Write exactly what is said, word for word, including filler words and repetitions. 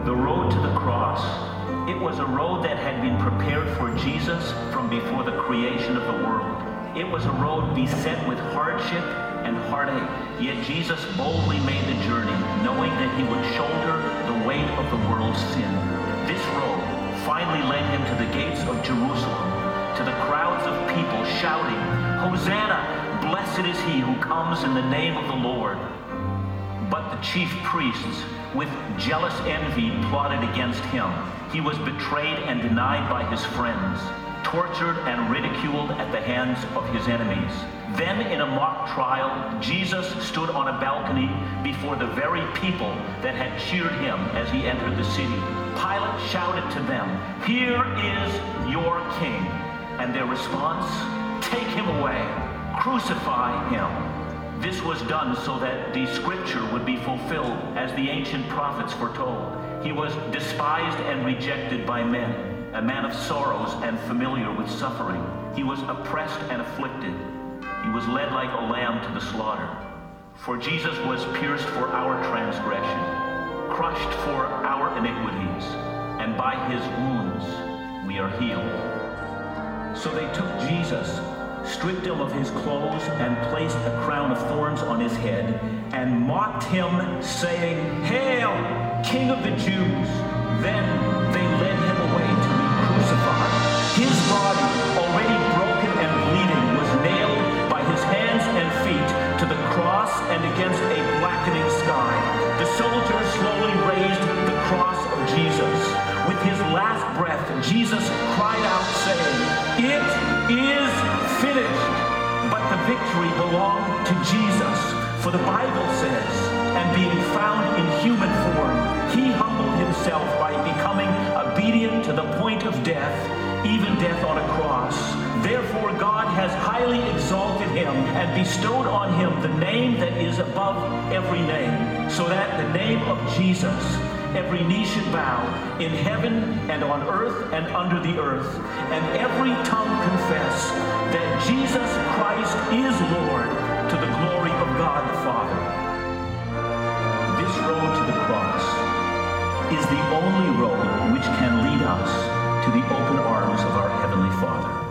The road to the cross. It was a road that had been prepared for Jesus from before the creation of the world. It was a road beset with hardship and heartache, yet Jesus boldly made the journey, knowing that he would shoulder the weight of the world's sin. This road finally led him to the gates of Jerusalem, to the crowds of people shouting, "Hosanna! Blessed is he who comes in the name of the Lord." But the chief priests, with jealous envy, plotted against him. He was betrayed and denied by his friends, tortured and ridiculed at the hands of his enemies. Then in a mock trial, Jesus stood on a balcony before the very people that had cheered him as he entered the city. Pilate shouted to them, "Here is your king." And their response, "Take him away, crucify him." This was done so that the scripture would be fulfilled as the ancient prophets foretold. He was despised and rejected by men, a man of sorrows and familiar with suffering. He was oppressed and afflicted. He was led like a lamb to the slaughter. For Jesus was pierced for our transgression, crushed for our iniquities, and by his wounds we are healed. So they took Jesus, stripped him of his clothes, and placed a crown of thorns on his head, and mocked him, saying, "Hail, King of the Jews!" Then they led him away to be crucified. His body, already broken and bleeding, was nailed by his hands and feet to the cross and against a blackening sky. The soldiers slowly raised the cross of Jesus. With his last breath, Jesus cried out, saying, "It is finished." But the victory belonged to Jesus. For the Bible says, "And being found in human form, he humbled himself by becoming obedient to the point of death, even death on a cross. Therefore God has highly exalted him and bestowed on him the name that is above every name, so that the name of Jesus every knee should bow, in heaven and on earth and under the earth, and every tongue confess that Jesus Christ is Lord, to the glory of God the Father." This road to the cross is the only road which can lead us to the open arms of our Heavenly Father.